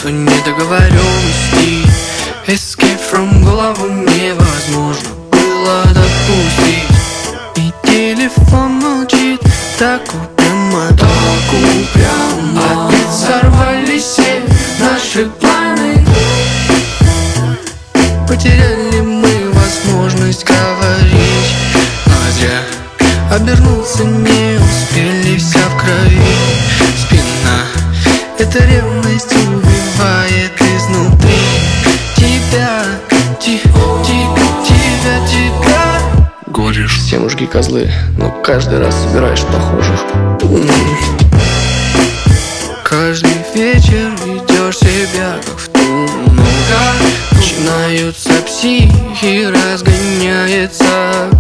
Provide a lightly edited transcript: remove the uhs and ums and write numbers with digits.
Массу недоговоренностей. Escape from голову невозможно было допустить. И телефон молчит так упрямо, так упрямо. Опять сорвались все наши планы. Потеряли мы возможность говорить, но зря. Обернулся, не успели, вся в крови. Спина, эта ревность убивает изнутри. Тебя. Говоришь, Все мужики козлы, но каждый раз собираешь похожих. Каждый вечер ведешь себя как в ту. Начинаются психи, разгоняется